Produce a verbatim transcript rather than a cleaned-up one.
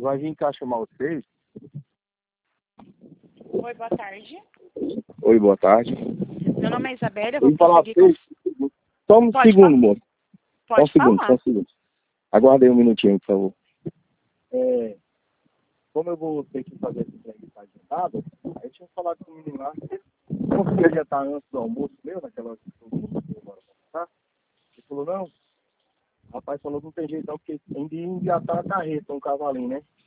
vai vir cá chamar vocês. Oi, boa tarde. Oi, boa tarde. Meu nome é Isabela, eu Vou vou falar pra prosseguir vocês. com... Só um Pode segundo, falar. moço. Só um Pode segundo, falar. só um segundo. Aguardem um minutinho, por favor. É, como eu vou ter que fazer esse trem que tá agendado, aí eu tinha falado com o menino lá, consegui adiantar antes do almoço meu, naquela hora que eu agora pra almoçar. Ele falou, não. O rapaz falou que não tem jeito não, porque tem de engatar a carreta, um cavalinho, né?